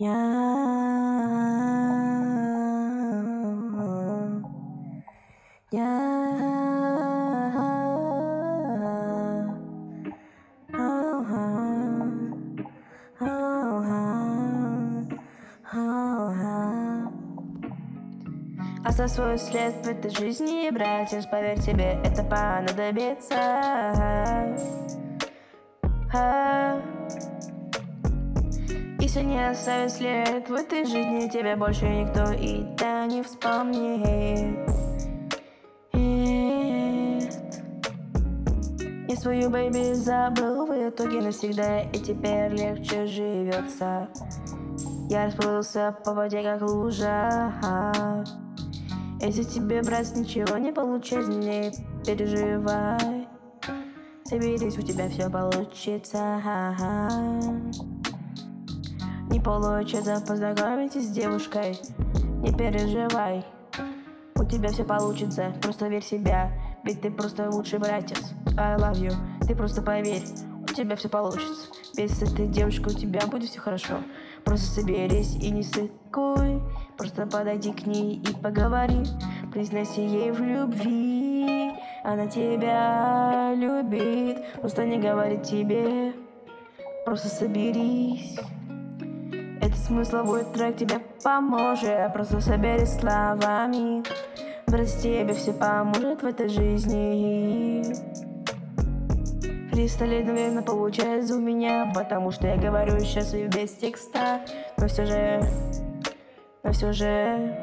Оставь свой след в этой жизни, братец, поверь, тебе это понадобится. Если не оставить след в этой жизни, тебя больше никто и да не вспомнит. Я свою бэйби забыл в итоге навсегда, и теперь легче живется. Я расплылся по воде, как лужа. Если тебе, брат, ничего не получается, не переживай. Соберись, у тебя все получится. Не получится познакомиться с девушкой, не переживай. У тебя все получится, просто верь в себя. Ведь ты просто лучший братец. I love you, ты просто поверь, у тебя все получится. Без этой девушки у тебя будет все хорошо. Просто соберись и не сыкуй. Просто подойди к ней и поговори. Признайся ей в любви. Она тебя любит. Просто не говорит тебе. Просто соберись. Этот смысловой трек тебе поможет. Просто соберись словами. Брат, тебе все поможет в этой жизни. Фристайлить, наверное, получается у меня, потому что я говорю сейчас и без текста. Но все же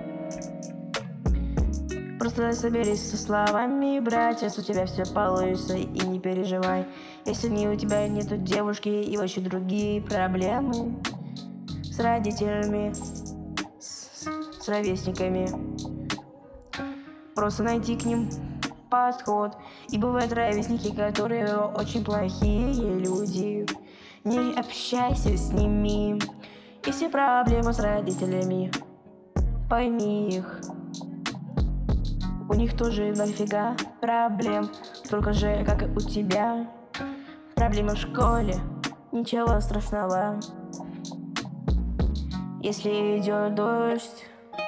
просто соберись со словами, братец, у тебя все получится и не переживай. Если не у тебя нету девушки и вообще другие проблемы с родителями, с ровесниками, просто найти к ним подход. И бывают ровесники, которые очень плохие люди. Не общайся с ними. И все проблемы с родителями, пойми их. У них тоже нафига проблем, столько же, как и у тебя. Проблемы в школе, ничего страшного. Если идет дождь,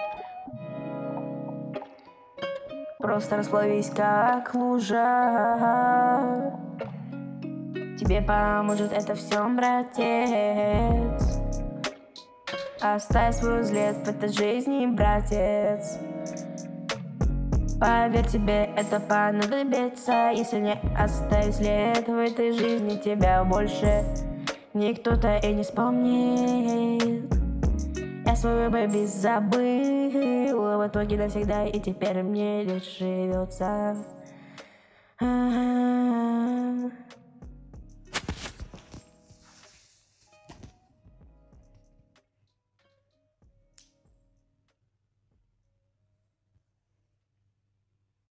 просто расплавись, как лужа. Тебе поможет это все, братец. Оставь свой взгляд в этой жизни, братец. Поверь, тебе это понадобится. Если не оставить след в этой жизни, тебя больше никто-то и не вспомнит. Я свою бэйби забыл в итоге навсегда, и теперь мне лишь живется.